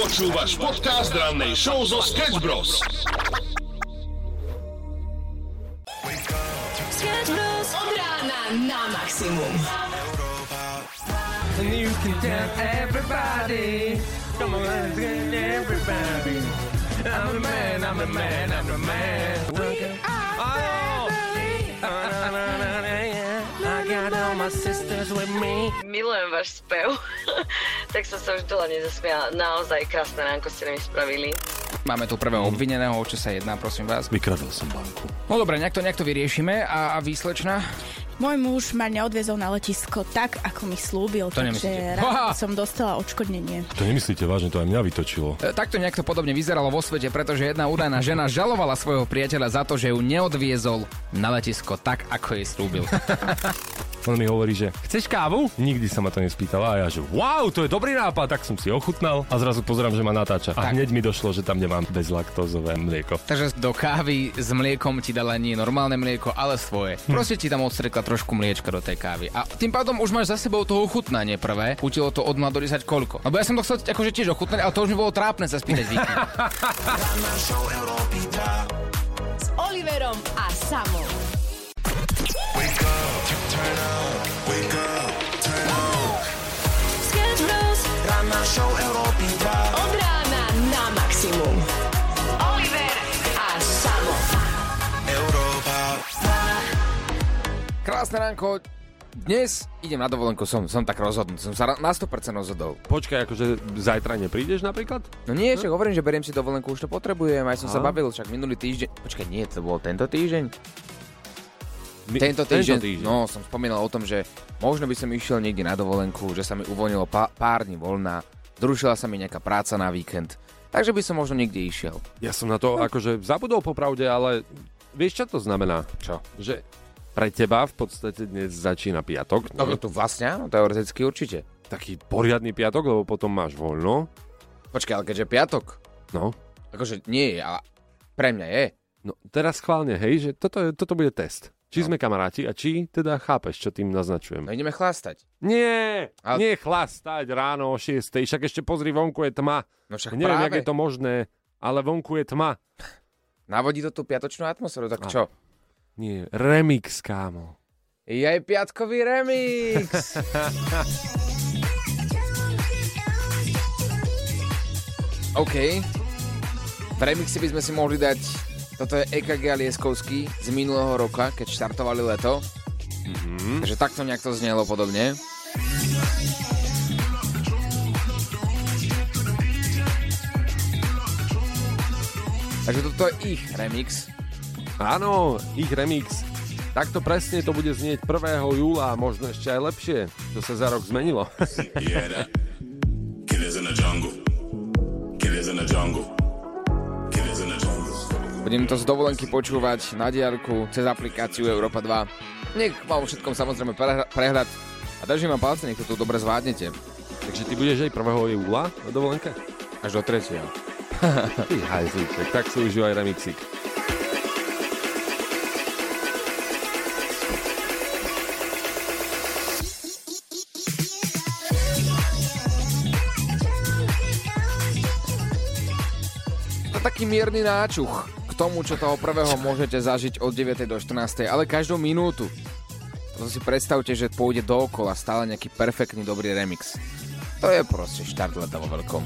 Počúvaš podcast rannej show zo Sketch Bros. Sketch Bros. Od rána na maximum. And you can tell everybody. Come on, let's get everybody. I'm the man, I'm the man, I'm the man. We are family. I got all my sisters with me. Milujem váš spev. Tak som sa už dole nezasmiala. Naozaj krásne ránko ste mi spravili. Máme tu prvého obvineného, o čo sa jedná, prosím vás. Vykradol som banku. No dobre, nejak to vyriešime. A výslečná? Môj muž ma neodviezol na letisko tak, ako mi slúbil, To takže rád som dostala odškodnenie. To nemyslíte vážne, to aj mňa vytočilo. Takto nejak to podobne vyzeralo vo svete, pretože jedna údajná žena žalovala svojho priateľa za to, že ju neodviezol na letisko tak, ako jej slúbil. On mi hovorí, že chceš kávu? Nikdy sa ma to nespýtala a ja, že wow, to je dobrý nápad, tak som si ochutnal a zrazu pozerám, že ma natáča. A hneď mi došlo, že tam nemám bezlaktózové mlieko. Takže do kávy s mliekom ti dala nie normálne mlieko, ale svoje. Proste ti tam odstriekla trošku mliečka do tej kávy. A tým pádom už máš za sebou to ochutnanie prvé. Chutilo to od 0 do 10 koľko? Lebo ja som to chcel akože tiež ochutnať, ale to už mi bolo trápne sa spýtať víkend. S Oliverom a Samom. Sketch Bros. Ranná show Európy 2. Od rána na maximum. Oliver a Samo. Európa. Krásne ránko. Dnes idem na dovolenku, som tak rozhodnutý. Som sa na 100% rozhodol. Počkaj, akože zajtra neprídeš napríklad? No nie, však hovorím, že beriem si dovolenku, už to potrebujem. Aj som sa bavil, však minulý týždeň. Počkaj, nie, to bol tento týždeň? Tento týždeň, no som spomínal o tom, že možno by som išiel niekde na dovolenku, že sa mi uvoľnilo pár dní voľná, zrušila sa mi nejaká práca na víkend, takže by som možno niekde išiel. Ja som na to akože zabudol popravde, ale vieš, čo to znamená? Čo? Že pre teba v podstate dnes začína piatok. No tu vlastne áno, teoreticky určite. Taký poriadny piatok, lebo potom máš voľno. Počkaj, ale keďže piatok, No. akože nie je, ale pre mňa je. No teraz schválne, hej, že toto bude test. Či sme kamaráti a či teda chápeš, čo tým naznačujem. No ideme chlastať. Nie, nie chlastať ráno o 6. Však ešte pozri, vonku je tma. No však Neviem, práve. jak je to možné, ale vonku je tma. Navodí to tú piatočnú atmosféru, tak čo? Nie, remix, kámo. Je aj piatkový remix. OK. V remixe by sme si mohli dať. Toto je EKG Lieskovský z minulého roka, keď štartovali leto. Takže takto nejak to znelo podobne. Takže toto je ich remix. Áno, ich remix. Takto presne to bude znieť 1. júla, možno ešte aj lepšie. To sa za rok zmenilo. Yeah, killers in the jungle. Killers in the jungle. Killers in the jungle. Budem to z dovolenky počúvať na diaľku cez aplikáciu Európa 2. Nech mám všetkom samozrejme prehľad a držím vám palce, nech to tu dobre zvládnete. Takže ty budeš aj 1. júla na dovolenke? Až do 3. Ty hajzlíček, tak si užívaj remixik. Taký mierny náčuch k tomu, čo toho prvého môžete zažiť od 9. do 14. ale každú minútu. To si predstavte, že pôjde dookola stále nejaký perfektný dobrý remix. To je proste štart leta vo veľkom.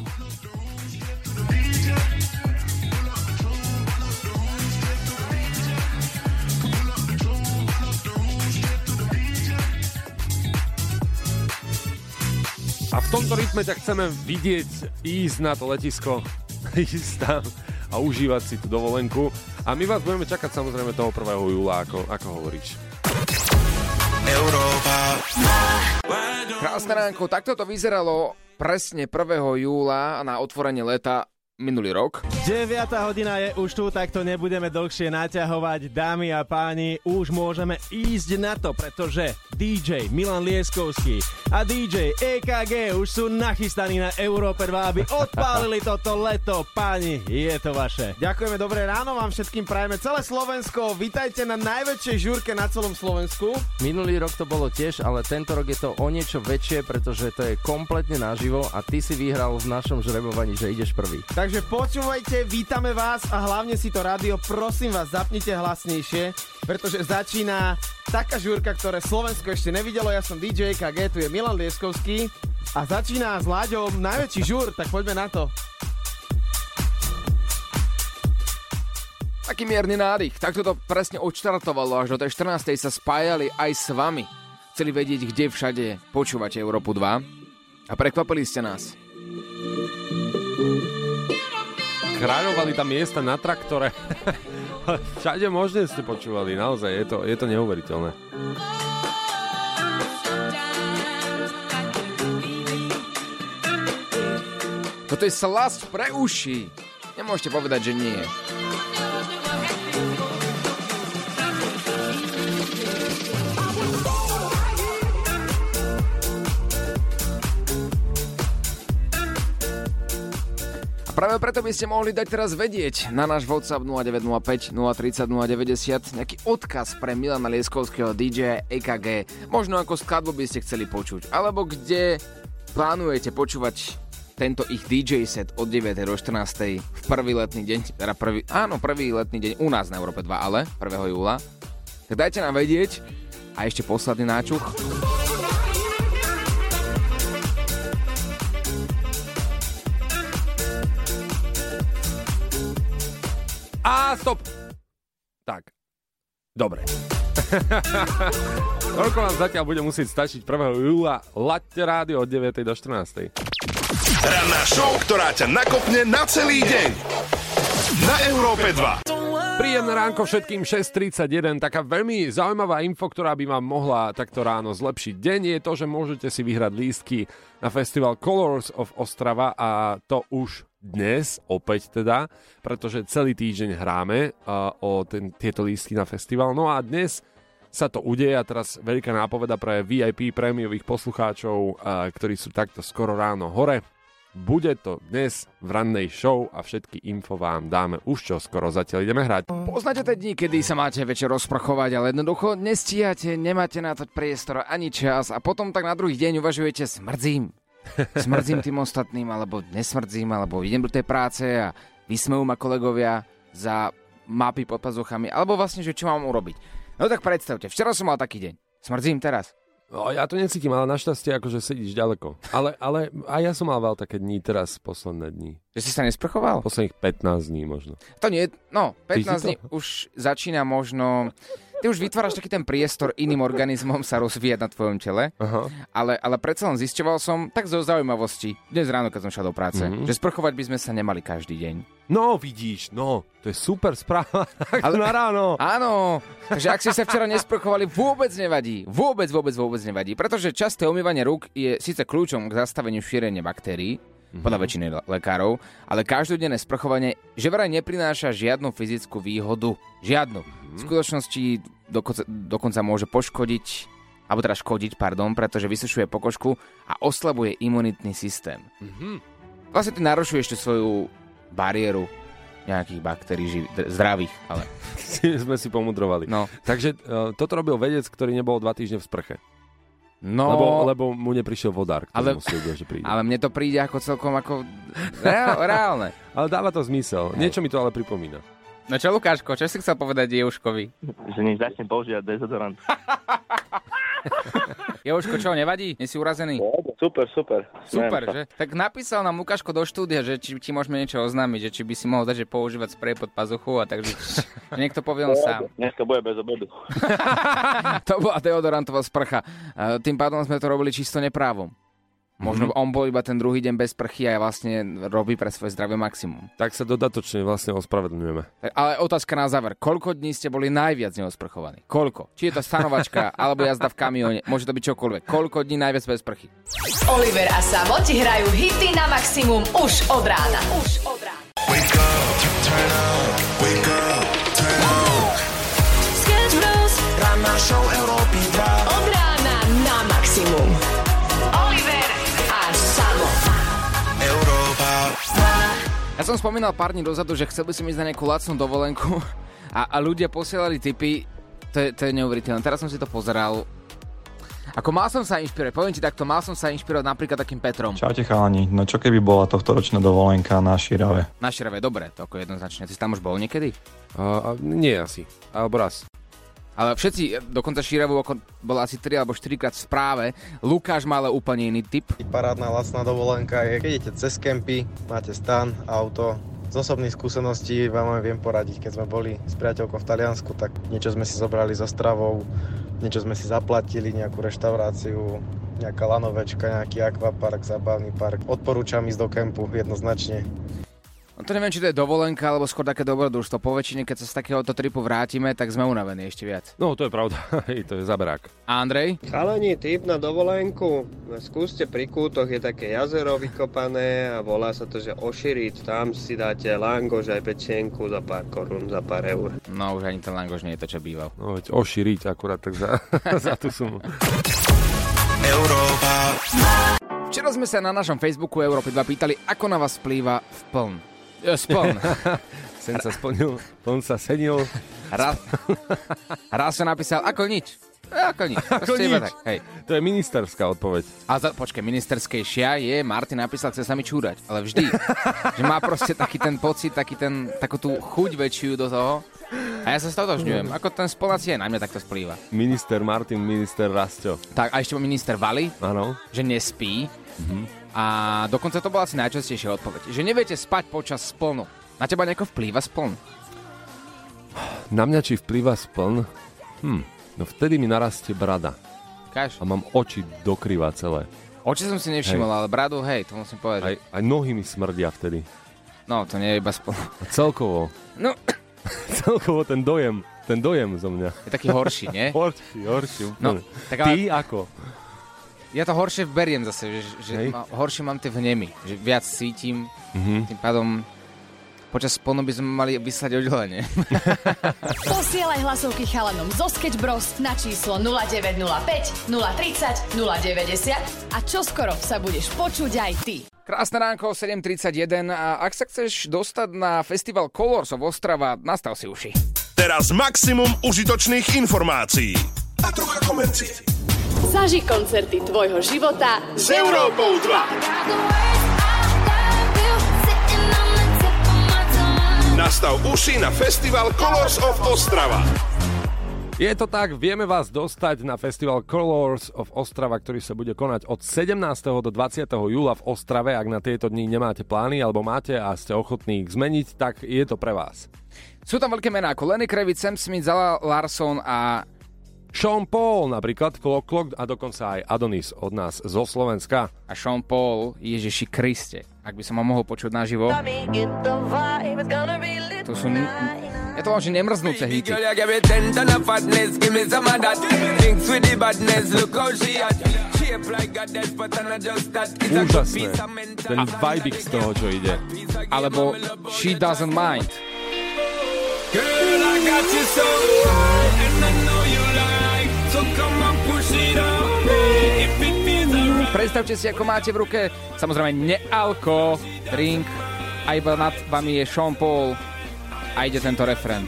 A v tomto rytme ťa chceme vidieť ísť na to letisko, ísť tam a užívať si tú dovolenku. A my vás budeme čakať samozrejme toho 1. júla, ako hovoríš. Európa. Krásne ránko, takto to vyzeralo presne 1. júla na otvorenie leta minulý rok. 9. hodina je už tu, tak to nebudeme dlhšie naťahovať. Dámy a páni, už môžeme ísť na to, pretože DJ Milan Lieskovský a DJ EKG už sú nachystaní na Európe 2, aby odpálili toto leto. Páni, je to vaše. Ďakujeme, dobré ráno vám všetkým prajeme. Celé Slovensko, vitajte na najväčšej žúrke na celom Slovensku. Minulý rok to bolo tiež, ale tento rok je to o niečo väčšie, pretože to je kompletne naživo a ty si vyhral v našom žrebovaní, že ideš prvý. Takže počúvajte, vítame vás a hlavne si to rádio, prosím vás, zapnite hlasnejšie, pretože začína taká žúrka, ktoré Slovensko ešte nevidelo. Ja som DJ KG, tu je Milan Lieskovský a začína s Láďom najväčší žúr, tak poďme na to. Taký mierny nádych, takto to presne odštartovalo, až do tej 14. sa spájali aj s vami. Chceli vedieť, kde všade počúvate Európu 2 a prekvapili ste nás. Kráľovali tam miesta na traktore. Všade možne ste počúvali, naozaj, je to neuveriteľné. Toto je slasť pre uši. Nemôžete povedať, že nie. Práve preto by ste mohli dať teraz vedieť na náš WhatsApp 0905 030 090 nejaký odkaz pre Milana Lieskovského DJ EKG. Možno ako skladbu by ste chceli počuť, alebo kde plánujete počúvať tento ich DJ set od 9. do 14. v prvý letný deň, teda prvý letný deň u nás na Európe 2, ale 1. júla. Tak dajte nám vedieť a ešte posledný náčuch. A stop! Tak, dobre. Toľko vám zatiaľ bude musieť stačiť 1. júla. Laďte rádio od 9. do 14. Ranná show, ktorá ťa nakopne na celý deň. Na Európe 2. Príjemné ránko všetkým, 6:31. Taká veľmi zaujímavá info, ktorá by vám mohla takto ráno zlepšiť deň, je to, že môžete si vyhrať lístky na festival Colors of Ostrava a to už dnes, opäť teda, pretože celý týždeň hráme tieto lístky na festival. No a dnes sa to udeje a teraz veľká nápoveda pre VIP prémiových poslucháčov, ktorí sú takto skoro ráno hore. Bude to dnes v rannej show a všetky info vám dáme už čo skoro, zatiaľ ideme hrať. Poznáte tie dni, kedy sa máte večer rozprchovať, ale jednoducho nestíhate, nemáte na to priestor ani čas a potom tak na druhý deň uvažujete, smrdzím tým ostatným, alebo nesmrdzím, alebo idem do tej práce a vysmejú ma kolegovia za mapy pod pazuchami, alebo vlastne, že čo mám urobiť. No tak predstavte, včera som mal taký deň. Smrdzím teraz. No, ja to necítim, ale našťastie akože sedíš ďaleko. Ale aj ja som mal veľa také dní teraz, posledné dní. Že si sa nesprchoval? Posledných 15 dní možno. To nie, 15 dní už začína možno... Ty už vytváraš taký ten priestor iným organizmom sa rozvíjať na tvojom tele, ale predsa len zisťoval som, tak zo zaujímavosti, dnes ráno, keď som šiel do práce, že sprchovať by sme sa nemali každý deň. No, vidíš, to je super správa, ale na ráno. Áno, takže ak ste sa včera nesprchovali, vôbec nevadí, vôbec nevadí, pretože časté umývanie rúk je síce kľúčom k zastaveniu šírenia baktérií, podľa väčšiny lekárov, ale každodenné sprchovanie že vraj neprináša žiadnu fyzickú výhodu. Žiadnu. V skutočnosti dokonca môže poškodiť, alebo teda škodiť, pretože vysušuje pokožku a oslabuje imunitný systém. Vlastne ty narušuješ tú svoju bariéru nejakých baktérií zdravých, ale... Sme si pomudrovali. No. Takže toto robil vedec, ktorý nebol 2 týždne v sprche. No, lebo mu neprišiel vodár, ktorý musel byť, že príde. Ale mne to príde ako celkom ako reálne. Ale dáva to zmysel. Niečo mi to ale pripomína. No čo, Lukáško, čo si chcel povedať Jeuškovi? Že nech začne používať dezodorant. Jeuško, čo, nevadí? Nie si urazený? Super. Super, že? Tak napísal nám Lukáško do štúdia, že či ti môžeme niečo oznámiť, že či by si mohol dať, že používať sprej pod pazuchu a takže niekto povie on sám. Dneska bude bez obedu. To bola deodorantová sprcha. Tým pádom sme to robili čisto neprávom. Možno on bol iba ten druhý deň bez sprchy a vlastne robí pre svoje zdravie maximum. Tak sa dodatočne vlastne ospravedlňujeme. Ale otázka na záver. Koľko dní ste boli najviac neosprchovaní? Koľko? Či je to stanovačka, alebo jazda v kamióne, môže to byť čokoľvek. Koľko dní najviac bez sprchy? Oliver a Samo ti hrajú hity na maximum už od rána. Wake up, turn up, wake up, turn up. Sketch Bros. Ranná show Európy 2. Od rána. Ja som spomínal pár dní dozadu, že chcel by som ísť na nejakú lacnú dovolenku a ľudia posielali tipy, to je neuveriteľné. Teraz som si to pozeral. Ako mal som sa inšpirovať, poviem ti takto, mal som sa inšpirovať napríklad takým Petrom. Čaute chalani, no čo keby bola tohtoročná dovolenka na Širave? Na Širave, dobre, to ako jednoznačne. Ty si tam už bol niekedy? Nie asi, alebo raz. Ale všetci, dokonca Širavu bola asi 3 alebo 4 krát v správe. Lukáš má ale úplne iný typ. Parádna lacná dovolenka je, keď idete cez kempy, máte stan, auto. Z osobných skúseností vám viem poradiť, keď sme boli s priateľkou v Taliansku, tak niečo sme si zobrali so stravou, niečo sme si zaplatili, nejakú reštauráciu, nejaká lanovečka, nejaký akvapark, zábavný park. Odporúčam ísť do kempu jednoznačne. No to neviem, či to je dovolenka, alebo skôr také dobrodružstvo. Po väčšine, keď sa z takéhoto tripu vrátime, tak sme unavení ešte viac. No, to je pravda. To je zaberák. A Andrej? Chalani, tip na dovolenku. Skúste pri kútoch, je také jazero vykopané a volá sa to, že Oširit. Tam si dáte langoš aj pečienku za pár korún, za pár eur. No, už ani ten langoš nie je to, čo býval. No, veď Oširit akurát tak za tú sumu. Európa. Včera sme sa na našom Facebooku Európy 2 pýtali, ako na vás vplýva spln. Sen sa splnil, pln sa senil. Raz sa napísal, ako nič. Ako nič. Tak, hej. To je ministerská odpoveď. Počkaj, ministerskejšia je, Martin napísal, chce sa mi čúrať. Ale vždy. Že má proste taký ten pocit, takú tú chuť väčšiu do toho. A ja sa stotožňujem. Ako ten spolnací je na mňa takto splýva. Minister Martin, minister Rasťo. Tak, a ešte minister Vali. Áno. Že nespí. A dokonca to bola asi najčastejšia odpoveď. Že neviete spať počas splnu. Na teba nejako vplýva spln? Na mňa či vplýva spln? No vtedy mi narastie brada. Káž? A mám oči dokryva celé. Oči som si nevšimol, ale bradu, hej, to musím povedať. Aj nohy mi smrdia vtedy. No, to nie je iba spln. A celkovo. No. Celkovo ten dojem zo mňa. Je taký horší, nie? Horší. No, tak ale... Ty ako? Ja to horšie beriem zase, že horšie mám tie vnemy, že viac cítim, tým pádom počas spolnu by sme mali vyslať oddelenie. Posielaj hlasovky chalanom zo Sketch Bros na číslo 0905 030 090 a čoskoro sa budeš počuť aj ty. Krásne ránko, 7.31 a ak sa chceš dostať na festival Colors of Ostrava, nastav si uši. Teraz maximum užitočných informácií a trocha komercie. Zaži koncerty tvojho života s Európou 2. Nastav uši na festival Colors of Ostrava. Je to tak, vieme vás dostať na festival Colors of Ostrava, ktorý sa bude konať od 17. do 20. júla v Ostrave. Ak na tieto dni nemáte plány, alebo máte a ste ochotní ich zmeniť, tak je to pre vás. Sú tam veľké mená ako Lenny Kravitz, Sam Smith, Zala Larsson a Sean Paul napríklad, Klok a dokonca aj Adonis od nás zo Slovenska. A Sean Paul, Ježiši Kriste, ak by som ho mohol počuť naživo. To sú... Ja to mám, že nemrznúce hity. Úžasné. Ten vibik z toho, čo ide. Alebo She Doesn't Mind. Girl, I got you so high, and I know you like, so come on, push it on me, if it feels alright. Predstavte si, ako máte v ruke, samozrejme nealko, drink, a iba nad vami je Sean Paul a ide tento refrén.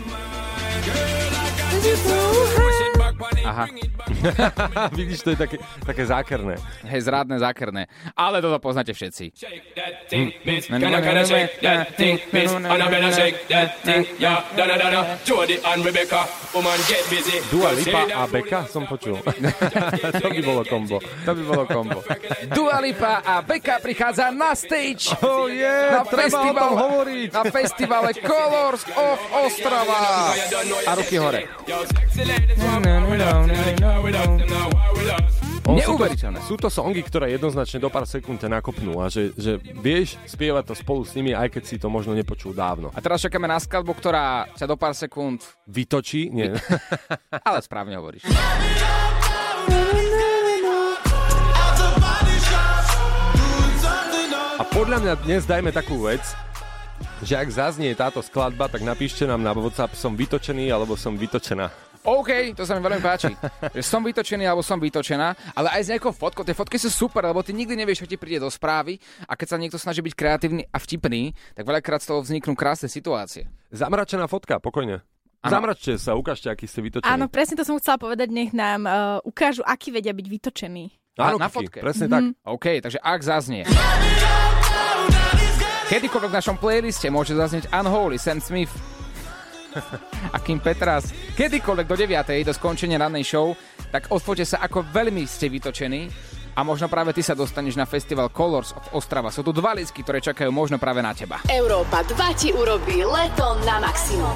Aha. Vidíš, to je také zákerné. Hej, zrádne zákerné. Ale toto poznáte všetci. Dua Lipa a Beka som počul. To by bolo kombo. Dua Lipa a Beka prichádza na stage. Oh yeah, treba o tom hovoriť. Na festivale Colors of Ostrava. A ruky hore. Neuveriteľné. Sú to songy, ktoré jednoznačne do pár sekúnd ťa nakopnú a že vieš spievať to spolu s nimi, aj keď si to možno nepočul dávno. A teraz čakáme na skladbu, ktorá ťa do pár sekúnd vytočí. Nie. Ale správne hovoríš. A podľa mňa dnes dajme takú vec, že ak zaznie táto skladba, tak napíšte nám na WhatsApp som vytočený alebo som vytočená. OK, to sa mi veľmi páči. Že som vytočený alebo som vytočená, ale aj s nejakou fotkou. Tie fotky sú super, lebo ty nikdy nevieš, čo ti príde do správy a keď sa niekto snaží byť kreatívny a vtipný, tak veľakrát z toho vzniknú krásne situácie. Zamračená fotka, pokojne. Ano. Zamračte sa, ukážte, aký ste vytočení. Áno, presne to som chcela povedať, nech nám ukážu, aký vedia byť vytočení. Áno, na fotke. Presne tak. OK, takže ak zaznie kedykoľvek v našom playliste môže zaznieť Unholy, Sam Smith a Kim Petras. Kedykoľvek do 9:00 do skončenia rannej show, tak odfoťte sa, ako veľmi ste vytočení a možno práve ty sa dostaneš na festival Colors of Ostrava. Sú tu 2 lístky, ktoré čakajú možno práve na teba. Európa 2 ti urobí leto na maximum.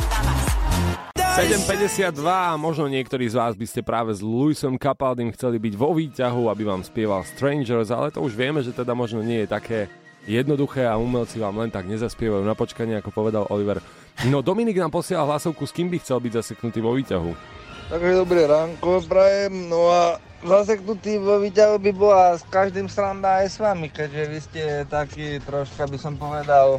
7:52 a možno niektorí z vás by ste práve s Lewisom Capaldym chceli byť vo výťahu, aby vám spieval Strangers, ale to už vieme, že teda možno nie je také jednoduché a umelci vám len tak nezaspievajú na počkanie, ako povedal Oliver. No Dominik nám posiela hlasovku, s kým by chcel byť zaseknutý vo výťahu. Takže dobré ránko prajem, no a zaseknutý vo výťahu by bola s každým sranda aj s vami, keďže vy ste taký troška, by som povedal,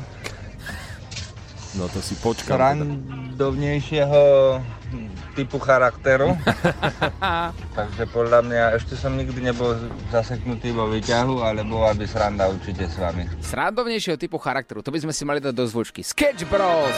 no to si počkám. Srandovnejšieho typu charakteru. Takže podľa mňa ešte som nikdy nebol zaseknutý vo výťahu, ale bola by sranda určite s vami. Srandovnejšieho typu charakteru, to by sme si mali dať do zvučky. Sketch Bros!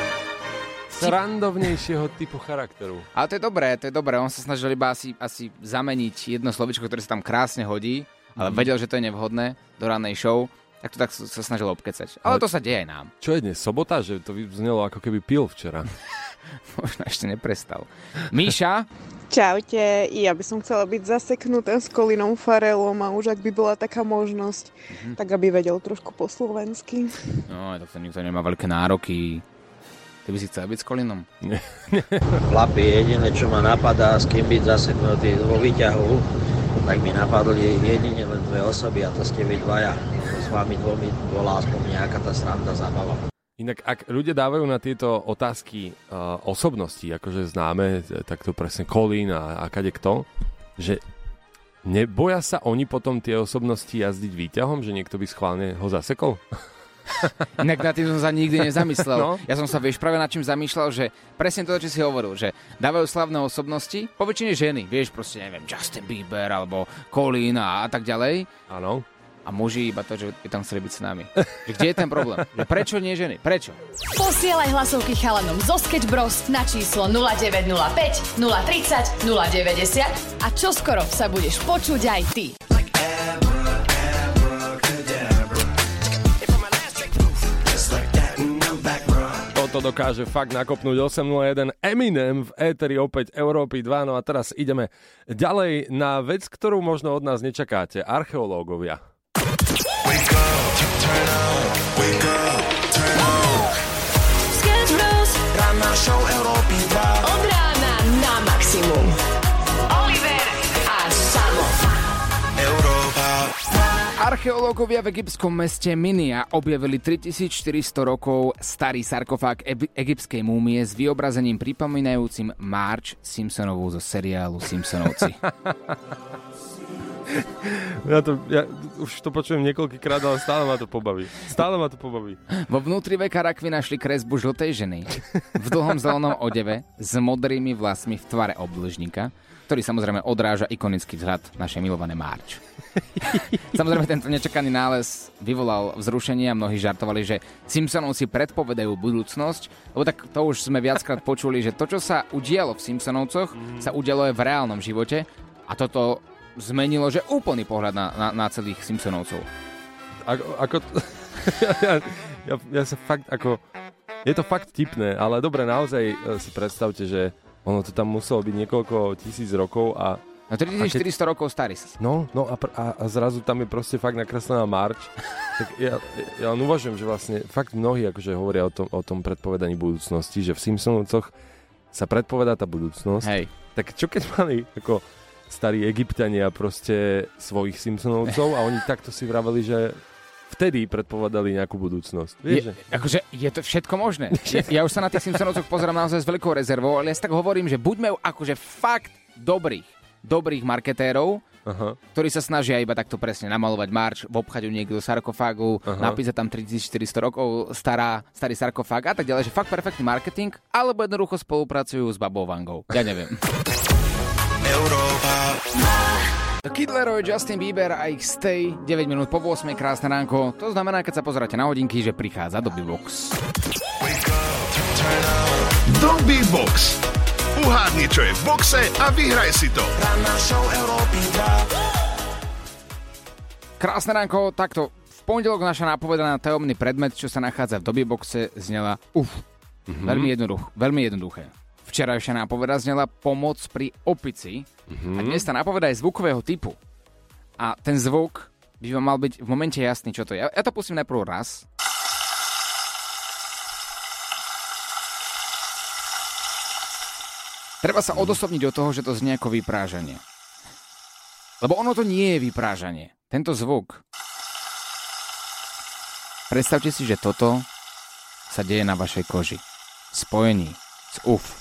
Srandovnejšieho typu charakteru. Ale to je dobré. On sa snažil iba asi zameniť jedno slovičko, ktoré sa tam krásne hodí, ale vedel, že to je nevhodné do rannej show. Tak to tak sa snažil obkecať. Ale to sa deje aj nám. Čo je dnes? Sobota? Že to znelo ako keby pil včera. Možno ešte neprestal. Míša? Čaute, ja by som chcela byť zaseknutá s Colinom Farrellom a už ak by bola taká možnosť, tak aby vedel trošku po slovensky. No, tak to nikto nemá veľké nároky. Ty by si chcel byť s Colinom? Chlapi, jediné, čo ma napadá, s kým byť zaseknutý vo výťahu, tak mi napadli jedine len 2 osoby a to ste vy dvaja. S vami dvomi bola aspoň nejaká tá sranda zábava. Inak, ak ľudia dávajú na tieto otázky osobnosti, akože známe, tak to presne Colin a kadekto, že neboja sa oni potom tie osobnosti jazdiť výťahom, že niekto by schválne ho zasekol? Inak na tým som sa nikdy nezamyslel. No. Ja som sa, práve nad čím zamýšľal, že presne to, čo si hovoril, že dávajú slavné osobnosti, po väčšine ženy, vieš, proste, neviem, Justin Bieber alebo Colin a tak ďalej. Áno. A muži iba to, že by tam chceli byť s nami. Že kde je ten problém? Že prečo nie ženy? Prečo? Posielaj hlasovky chalanom zo Sketch Bros na číslo 0905 030 090 a čoskoro sa budeš počuť aj ty. To dokáže fakt nakopnúť 801 Eminem v éteri opäť Európy 2. No a teraz ideme ďalej na vec, ktorú možno od nás nečakáte. Archeológovia. Sketch Bros. Ranná show Európy 2. Od rána na maximum. Oliver a Samo. Európa. Archeológovia v egyptskom meste Minia objavili 3400 rokov starý sarkofág egyptskej múmie s vyobrazením pripomínajúcim Marge Simpsonovú zo seriálu Simpsonovci. Ja už to počujem niekoľkýkrát, ale stále ma to pobaví. Vo vnútri veka rakvy našli kresbu žltej ženy v dlhom zelenom odeve s modrými vlasmi v tvare obdĺžnika, ktorý samozrejme odráža ikonický vzhľad našej milované Marge. Samozrejme, tento nečakaný nález vyvolal vzrušenie a mnohí žartovali, že Simpsonovci predpovedajú budúcnosť, lebo tak to už sme viackrát počuli, že to, čo sa udialo v Simpsonovcoch, sa udialo aj v reálnom živote a toto zmenilo, že úplný pohľad na celých Simpsonovcov. Ja sa fakt ako... Je to fakt tipné, ale dobre, naozaj si predstavte, že ono to tam muselo byť niekoľko tisíc rokov a... No 3400 rokov starý. No a zrazu tam je proste fakt nakreslená Marge. Tak ja uvažujem, že vlastne fakt mnohí akože hovoria o tom predpovedaní budúcnosti, že v Simpsonovcoch sa predpovedá tá budúcnosť. Hej. Tak čo keď mali ako starí Egypťania proste svojich Simpsonovcov a oni takto si vraveli, že vtedy predpovedali nejakú budúcnosť. Vieš, akože je to všetko možné. Ja už sa na tých Simpsonovcoch pozerám naozaj s veľkou rezervou, ale ja si tak hovorím, že buďme akože fakt dobrých marketérov ktorí sa snažia iba takto presne namalovať marč, obchať ju niekto do sarkofágu, napísať tam 3400 rokov starý sarkofág a tak ďalej, že fakt perfektný marketing, alebo jednoducho spolupracujú s babou Vangou. Ja neviem. Kid Laroi, Justin Bieber a ich Stay, 9 minút po 8, krásne ránko. To znamená, keď sa pozeráte na hodinky, že prichádza Dobby Box. Dobby Box. Uhádni, čo je v boxe a vyhraj si to. Krásne ránko, takto. V pondelok naša nápovedaná tajomný predmet, čo sa nachádza v Dobby Boxe, znela veľmi jednoduché. Včerajšia nápoveda znela pomoc pri opici a dnes tá nápoveda je zvukového typu. A ten zvuk by vám mal byť v momente jasný, čo to je. Ja to pustím najprv raz. Treba sa odosobniť od toho, že to znie ako vyprážanie. Lebo ono to nie je vyprážanie. Tento zvuk. Predstavte si, že toto sa deje na vašej koži. Spojení s UF.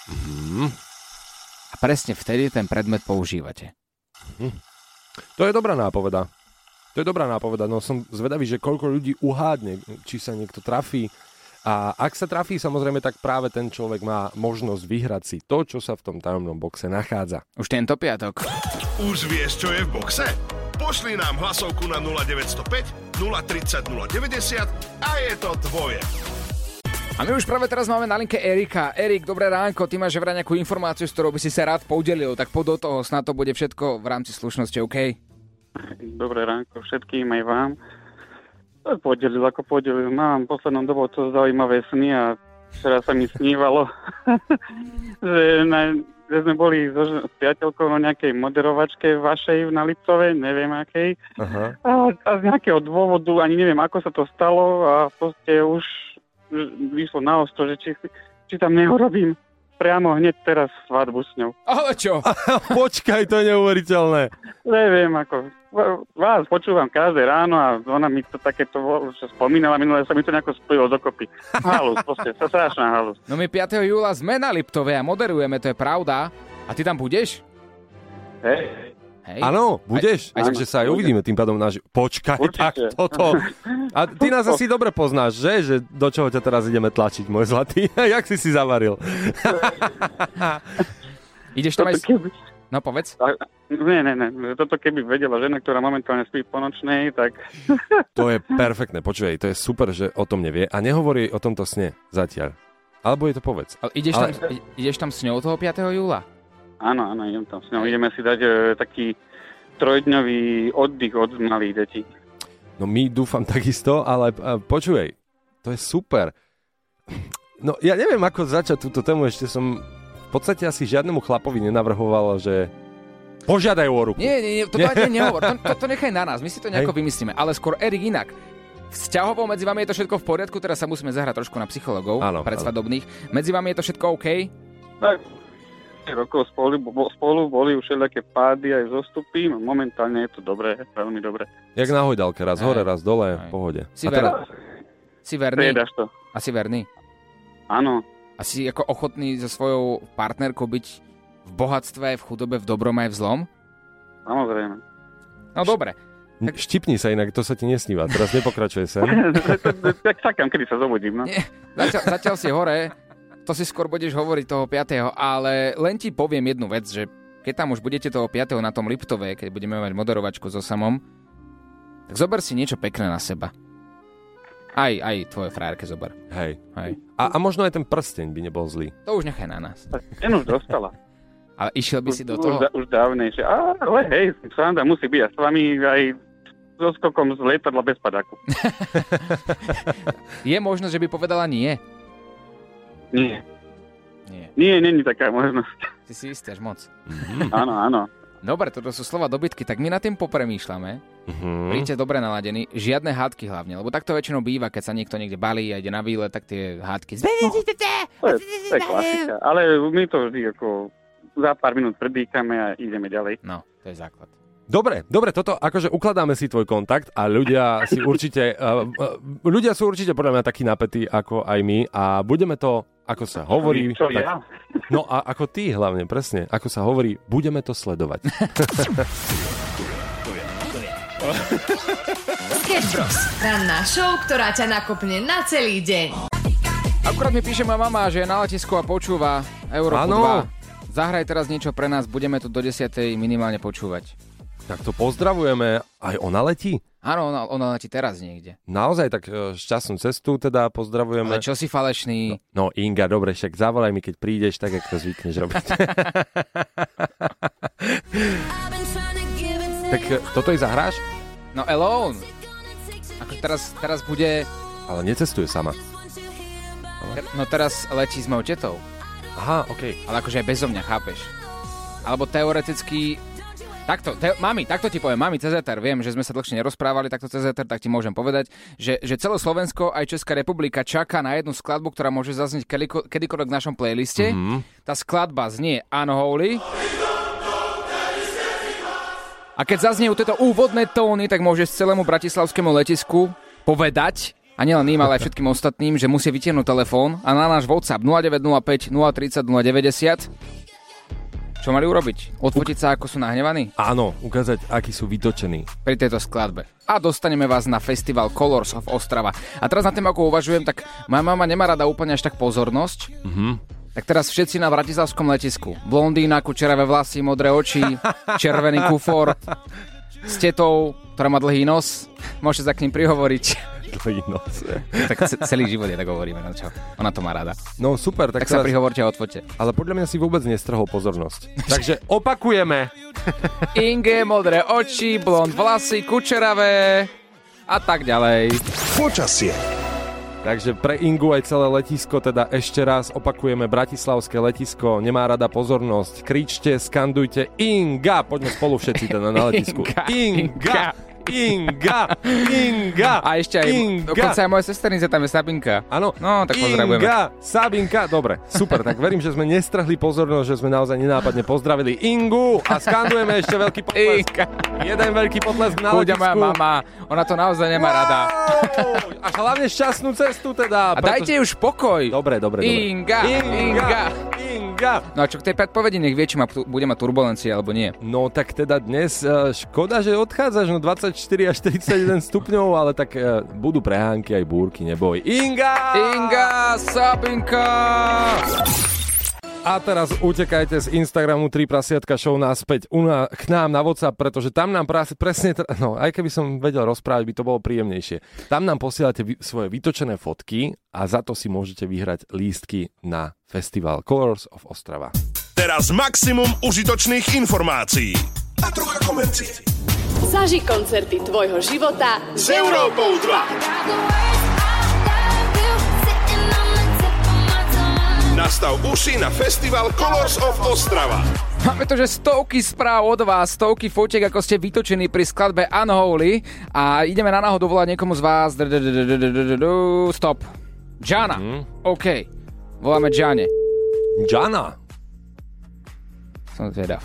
A presne vtedy ten predmet používate. To je dobrá nápoveda. No som zvedavý, že koľko ľudí uhádne, či sa niekto trafí. A ak sa trafí, samozrejme, tak práve ten človek má možnosť vyhrať si to, čo sa v tom tajomnom boxe nachádza. Už tento piatok. Už vieš, čo je v boxe? Pošli nám hlasovku na 0905 030 090 a je to tvoje. A my už práve teraz máme na linke Erika. Erik, dobré ránko, ty máš vraj nejakú informáciu, s ktorou by si sa rád podelil, tak poď do toho, snad to bude všetko v rámci slušnosti, OK? Dobré ránko všetkým, aj vám. Podelil. Mám poslednou dobou to zaujímavé sny a včera sa mi snívalo, že sme boli s priateľkou na nejakej moderovačke vašej na Liptovej, neviem akej. A z nejakého dôvodu, ani neviem, ako sa to stalo a proste už vyšlo na ostro, že či tam neurobím priamo hneď teraz svadbu s ňou. Ale čo? Počkaj, to je neuveriteľné. Neviem, ako vás počúvam každé ráno a ona mi to takéto spomínala, minule sa mi to nejako spojilo dokopy. Halus, proste, sa strašná halus. No my 5. júla sme na Liptove a moderujeme, to je pravda. A ty tam budeš? Hej. Áno, budeš? Takže sa aj uvidíme tým pádom na Počkaj, určite. Tak toto. A ty nás asi dobre poznáš, že? Že do čoho ťa teraz ideme tlačiť, môj zlatý? Jak si zavaril? Ideš tam aj... No povedz. Nie. Toto keby vedela žena, ktorá momentálne spí po nočnej, tak... To je perfektné, počuj, to je super, že o tom nevie a nehovorí o tomto sne zatiaľ. Alebo je to povedz. Ale ideš tam s ňou toho 5. júla? Áno, idem tam s ňou. Ideme si dať taký 3-dňový oddych od malých detí. No my dúfam takisto, ale počuj, to je super. No ja neviem, ako začať túto tému, ešte som v podstate asi žiadnemu chlapovi nenavrhoval, že požiadaj o ruku. Nie, toto ani nehovor, to nechaj na nás, my si to nejako vymyslíme, ale skôr Erik inak. Vzťahovo medzi vami je to všetko v poriadku, teraz sa musíme zahrať trošku na psychologov predsvadobných. Medzi vami je to všetko OK? Tak. Rokov spolu boli už všelijaké pády aj zostupy, no momentálne je to dobré, veľmi dobré. Jak na hojdalke, raz hore, raz dole, v pohode. Si verný? To. A si verný? Áno. A si ako ochotný so svojou partnerkou byť v bohatstve, v chudobe, v dobrom aj v zlom? Samozrejme. No dobre. Tak... Štipni sa inak, to sa ti nesníva, teraz nepokračuje sem. Tak čakám, kedy sa zobudím, no. Nie, zatiaľ si hore. To si skôr budeš hovoriť toho 5. Ale len ti poviem jednu vec, že keď tam už budete toho 5. na tom Liptove, keď budeme mať moderovačku so Samom, tak zober si niečo pekné na seba. Aj tvoje frajerke zober. Hej. A možno aj ten prsteň by nebol zlý. To už nechaj na nás. Ten už dostala. Ale išiel by si do toho? Už dávnejšie. Ale hej, sranda musí byť a s vami aj so skokom z lietadla bez padáku. Je možnosť, že by povedala nie? Nie, není taká možnosť. Ty si istý až moc. Áno. Dobre, toto sú slova dobytky, tak my na tým popremýšľame. Príďte dobre naladení, žiadne hádky hlavne, lebo takto väčšinou býva, keď sa niekto niekde balí a ide na výlet, tak tie hádky... To je klasika, ale my to vždy ako za pár minút predýchame a ideme ďalej. No, to je základ. Dobre, toto akože ukladáme si tvoj kontakt a ľudia si určite, ľudia sú určite podľa mňa takí napätí ako aj my a budeme to ako sa hovorí... Čo ja? No a ako ty hlavne, presne. Ako sa hovorí, budeme to sledovať. Sketch Bros. Ranná show, ktorá ťa nakopne na celý deň. Akurát mi píše moja mama, že je na letisku a počúva Európu 2. Zahraj teraz niečo pre nás, budeme tu do 10. minimálne počúvať. Tak to pozdravujeme. Aj ona letí? Áno, ona letí teraz niekde. Naozaj, tak šťastnú cestu teda pozdravujeme. Ale čo si falešný? No Inga, dobre, však zavolaj mi, keď prídeš, tak jak to zvykneš robiť. Tak toto i zahráš? No Alone. Ako teraz bude... Ale necestuje sama. No teraz letí s mojou tetou. Aha, okej. Ale akože aj bezo mňa, chápeš? Alebo teoreticky... Takto, mami, takto ti poviem, mami, cez éter, viem, že sme sa dlhšie nerozprávali, takto cez éter, tak ti môžem povedať, že celé Slovensko, aj Česká republika čaká na jednu skladbu, ktorá môže zaznieť kedykoľvek v našom playliste. Tá skladba znie Unholy. A keď zazniejú tieto úvodné tóny, tak môžeš celému bratislavskému letisku povedať, a nielen ním, ale aj všetkým ostatným, že musia vytiahnuť telefón a na náš WhatsApp 0905 030 090 čo mali urobiť? Odfotiť sa, ako sú nahnevaní? Áno, ukázať, akí sú vytočení. Pri tejto skladbe. A dostaneme vás na festival Colors of Ostrava. A teraz na tým, ako uvažujem, tak moja mama nemá rada úplne až tak pozornosť. Tak teraz všetci na bratislavskom letisku. Blondína, kučeravé vlasy, modré oči, červený kufor s tetou, ktorá má dlhý nos. Môžete sa k ním prihovoriť. Dlhý nos. Tak celý život je tak hovoríme, no čo? Ona to má rada. No super, tak sa prihovorte a odfoťte. Ale podľa mňa si vôbec nestrhol pozornosť. Takže opakujeme. Inge, modré oči, blond vlasy, kučeravé a tak ďalej. Počasie. Takže pre Ingu aj celé letisko, teda ešte raz opakujeme, bratislavské letisko, nemá rada pozornosť. Kričte, skandujte Inga, poďme spolu všetci teda na letisku. Inga! A ešte aj, dokonca aj moja sesternica, tam je Sabinka. Áno. No, tak pozdravujeme. Sabinka, dobre, super, tak verím, že sme nestrhli pozornosť, že sme naozaj nenápadne pozdravili Ingu a skandujeme ešte veľký potlesk. Jeden veľký potlesk na letisku. Moja mama, ona to naozaj nemá rada. A hlavne šťastnú cestu teda. A dajte už pokoj. Dobre. Inga. No a čo k tej predpovedi, nech vie, či bude mať turbulencie alebo nie. No tak teda dnes, škoda, že odchádzaš, no 24 až 31 stupňov, ale tak budú prehánky aj búrky, neboj. Inga, Sabinka! A teraz utekajte z Instagramu 3 prasiatka show naspäť k nám na WhatsApp, pretože tam nám presne, aj keby som vedel rozprávať, by to bolo príjemnejšie. Tam nám posielate svoje vytočené fotky a za to si môžete vyhrať lístky na festival Colors of Ostrava. Teraz maximum užitočných informácií a trocha komercie. Zaži koncerty tvojho života s Európou 2. Nastav uši na festival Colors of Ostrava. Máme to, že stovky správ od vás, stovky fotiek, ako ste vytočení pri skladbe Unholy a ideme na náhodu volať niekomu z vás. Stop. Jana. OK. Voláme Jane. Jana. Som zvedav.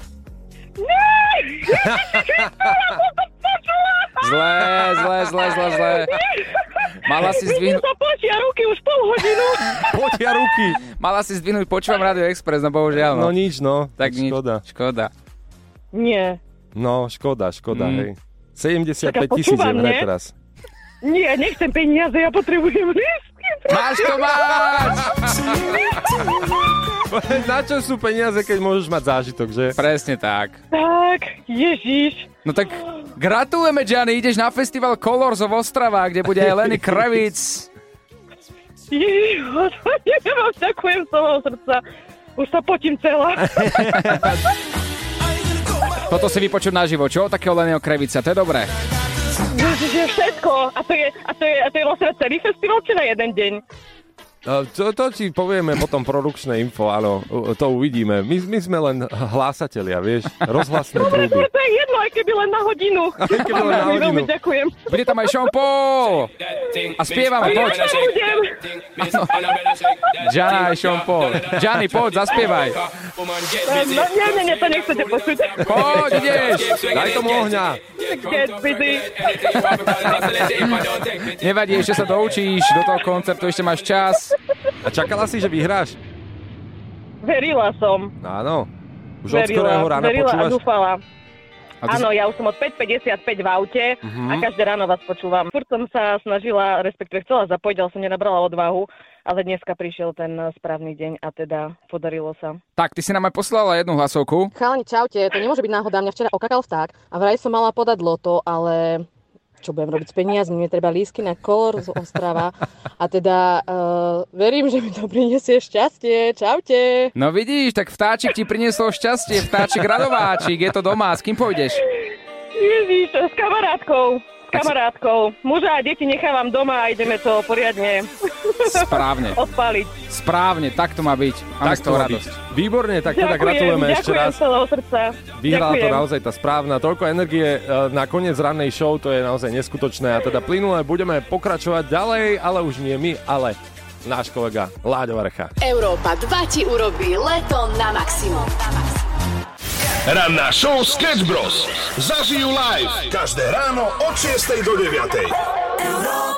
Zlé. Mala si zdvihnúť... Potia ruky už pol hodinu. Potia ruky. Mala si zdvihnúť, počúvam Radio Express, no bohužiaľ. No nič, no. Tak škoda. Nie. No, škoda, hej. 75 000 je vraj teraz. Nie, nechcem peniaze, ja potrebujem lístky. Máš to máš! Na čo sú peniaze, keď môžeš mať zážitok, že? Presne tak. Tak, Ježiš. No tak gratulujeme, Gianni, ideš na festival Colors of Ostrava, kde bude aj Lenny Kravitz. Ježiš, ja vám ďakujem z toho srdca. Už sa potím celá. Toto si vypočuť naživo, čo? Takého Lennyho Kravica, to je dobré. Ježiš, je všetko. A to je vlastne celý festival, či na jeden deň? To ti povieme potom produkčné info, áno, to uvidíme. My sme len hlásatelia, vieš, rozhlasné trúby. No to je jedno, aj keby len na hodinu. Aj keby len na hodinu. Ďakujem. Bude tam aj Sean Paul. A spievame, poď. Jana aj Sean Paul. Gianni, poď, zaspievaj. No, nie, to nechcete počuť. Poď, ideš. Daj tomu ohňa. Get busy. Nevadí, ešte sa doučíš, do toho koncertu ešte máš čas. A čakala si, že vyhráš? Verila som. Áno. Už od skorého rána verila počúvaš? a dúfala. Áno, ja už som od 5.55 v aute a každé ráno vás počúvam. Furt som sa snažila, respektíve chcela zapojiť, ale som nenabrala odvahu, ale dneska prišiel ten správny deň a teda podarilo sa. Tak, ty si nám aj poslala jednu hlasovku. Chalani, čaute, to nemôže byť náhoda, mňa včera okakal vták a vraj som mala podať loto, ale čo budem robiť s peniazmi, mne treba lístky na Colors Ostrava a teda verím, že mi to prinesie šťastie. Čaute. No vidíš, tak vtáčik ti priniesol šťastie, vtáčik radováčik, je to doma, s kým pôjdeš? Ježiš, s kamarátkou. Muža a deti nechávam doma a ideme to poriadne Správne. odpáliť. Správne, tak to má byť. Máme z toho radosť. Výborne, tak teda gratulujeme ešte raz. Ďakujem z celého srdca. Vyhrala to naozaj tá správna. Toľko energie na koniec rannej show, to je naozaj neskutočné. A teda plynule budeme pokračovať ďalej, ale už nie my, ale náš kolega Láďo Varecha. Európa 2 ti urobí leto na maximum. Ranná show Sketch Bros. Zažijú live každé ráno od 6 do 9.